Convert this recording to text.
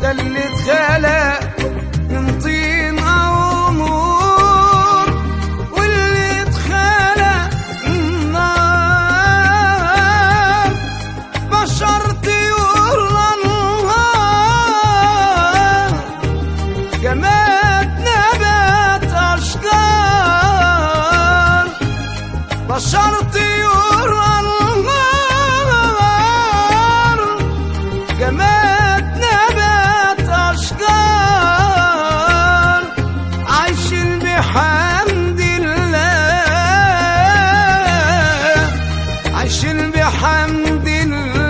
ده اللي اتخلق من طين أو نور، واللي اتخلق من نار. بشر طيور أنهار، جماد نبات أشجار. بشر طيور أنهار، جماد نبات أشجار. عايشين بحمد الله، عايشين بحمد الله.